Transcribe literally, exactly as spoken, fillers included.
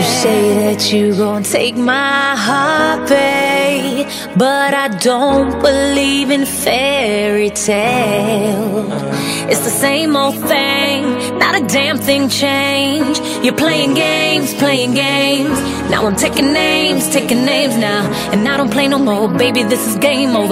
say that you gon' take my heart, babe, but I don't believe in fairy tales. It's the same old thing, not a damn thing changed. You're playing games, playing games. Now I'm taking names, taking names now, and I don't play no more, baby, this is game over.